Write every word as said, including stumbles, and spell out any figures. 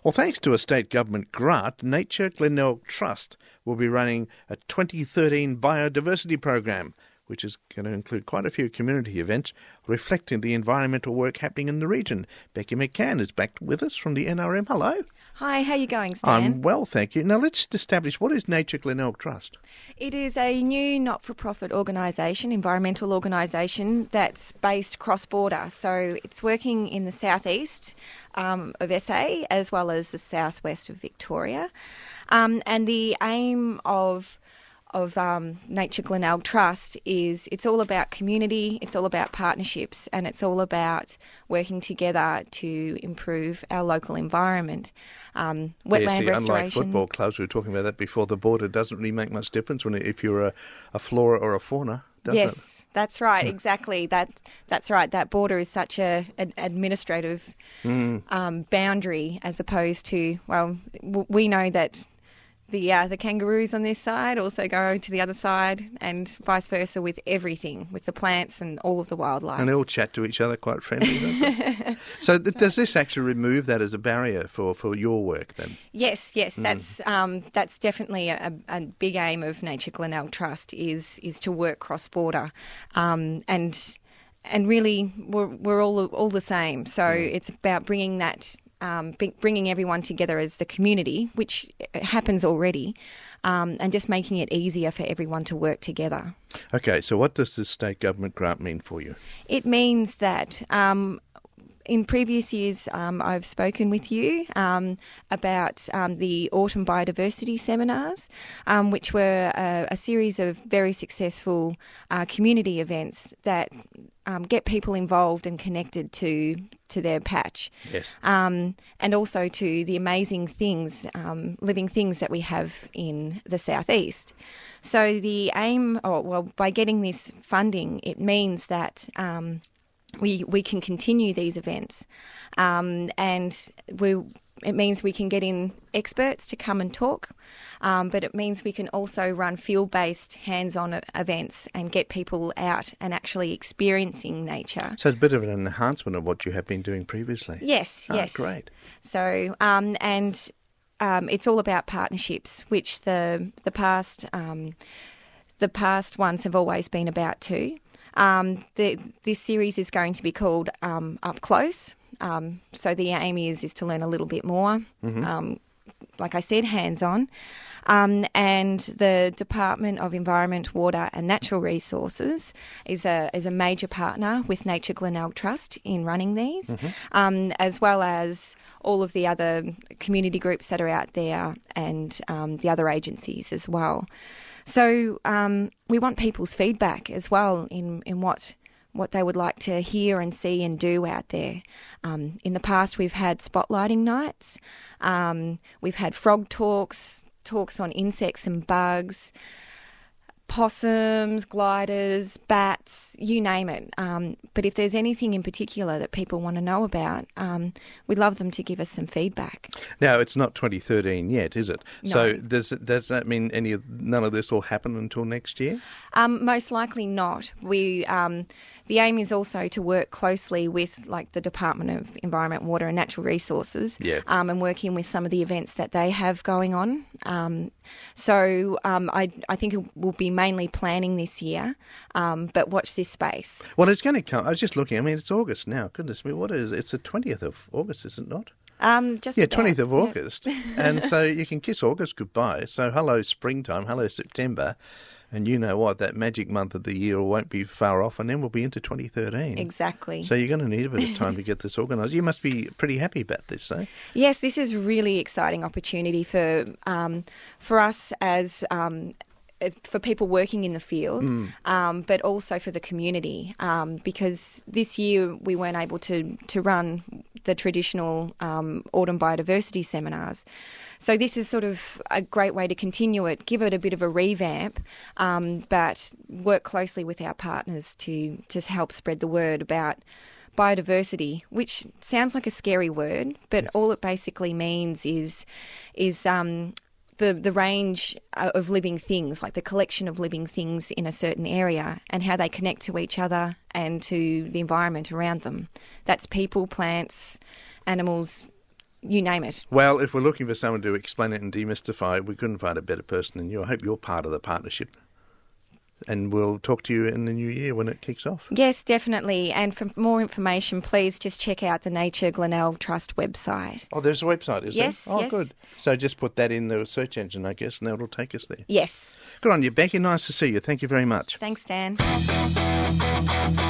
Well, thanks to a state government grant, Nature Glenelg Trust will be running a twenty thirteen biodiversity program, which is going to include quite a few community events reflecting the environmental work happening in the region. Becky McCann is back with us from the N R M. Hello. Hi, how are you going, Stan? I'm well, thank you. Now, let's establish, what is Nature Glenelg Trust? It is a new not-for-profit organisation, environmental organisation, that's based cross-border. So it's working in the southeast um, of S A as well as the southwest of Victoria. Um, and the aim of of um, Nature Glenelg Trust is it's all about community, it's all about partnerships, and it's all about working together to improve our local environment. Um, wetland yeah, see, restoration. Unlike football clubs, we were talking about that before, the border doesn't really make much difference when if you're a, a flora or a fauna, does yes, it? That's right, exactly. That that's right. That border is such a an administrative mm. um, boundary as opposed to, well, w- we know that The uh, the kangaroos on this side also go to the other side, and vice versa with everything, with the plants and all of the wildlife. And they all chat to each other quite friendly, don't they? So th- does this actually remove that as a barrier for, for your work then? Yes, yes. Mm. That's um, that's definitely a, a big aim of Nature Glenelg Trust is is to work cross-border. Um, and and really, we're, we're all, all the same. So mm. it's about bringing that... Um, bringing everyone together as the community, which happens already, um, and just making it easier for everyone to work together. Okay, so what does this state government grant mean for you? It means that um, in previous years um, I've spoken with you um, about um, the Autumn Biodiversity Seminars, um, which were a, a series of very successful uh, community events that um, get people involved and connected to to their patch. Yes. Um, and also to the amazing things, um, living things that we have in the southeast. So the aim, oh, well, by getting this funding, it means that um, we we can continue these events, um, and we. It means we can get in experts to come and talk, um, but it means we can also run field-based, hands-on events and get people out and actually experiencing nature. So it's a bit of an enhancement of what you have been doing previously. Yes, oh, yes. Great. So, um, and um, it's all about partnerships, which the the past um, the past ones have always been about too. Um, the, this series is going to be called um, Up Close. Um, so the aim is, is to learn a little bit more, mm-hmm. um, like I said, hands-on. Um, and the Department of Environment, Water and Natural Resources is a is a major partner with Nature Glenelg Trust in running these, mm-hmm. um, as well as all of the other community groups that are out there and um, the other agencies as well. So um, we want people's feedback as well in, in what... what they would like to hear and see and do out there. Um, in the past, we've had spotlighting nights. Um, we've had frog talks, talks on insects and bugs, possums, gliders, bats, you name it. Um, but if there's anything in particular that people want to know about, um, we'd love them to give us some feedback. Now, it's not twenty thirteen yet, is it? No. So does does that mean any of none of this will happen until next year? Um, most likely not. We um, the aim is also to work closely with like the Department of Environment, Water and Natural Resources, yeah. um, and working with some of the events that they have going on. Um, so um, I I think it will be mainly planning this year, um, but watch this space. Well, it's going to come. I was just looking. I mean, it's August now. Goodness me, what is it? It's the twentieth of August, is it not? Um, just yeah, about. twentieth of August. Yep. And so you can kiss August goodbye. So hello springtime, hello September. And you know what, that magic month of the year won't be far off, and then we'll be into twenty thirteen. Exactly. So you're going to need a bit of time to get this organised. You must be pretty happy about this, eh? Yes, this is a really exciting opportunity for um, for us as um, for people working in the field, mm. um, but also for the community, um, because this year we weren't able to, to run the traditional um, autumn biodiversity seminars. So this is sort of a great way to continue it, give it a bit of a revamp, um, but work closely with our partners to, to help spread the word about biodiversity, which sounds like a scary word, but yes. all it basically means is is um, the the range of living things, like the collection of living things in a certain area and how they connect to each other and to the environment around them. That's people, plants, animals, you name it. Well, if we're looking for someone to explain it and demystify it, we couldn't find a better person than you. I hope you're part of the partnership. And we'll talk to you in the new year when it kicks off. Yes, definitely. And for more information, please just check out the Nature Glenelg Trust website. Oh, there's a website, is yes, there? Oh, yes. good. So just put that in the search engine, I guess, and that'll take us there. Yes. Good on you, Becky. Nice to see you. Thank you very much. Thanks, Dan.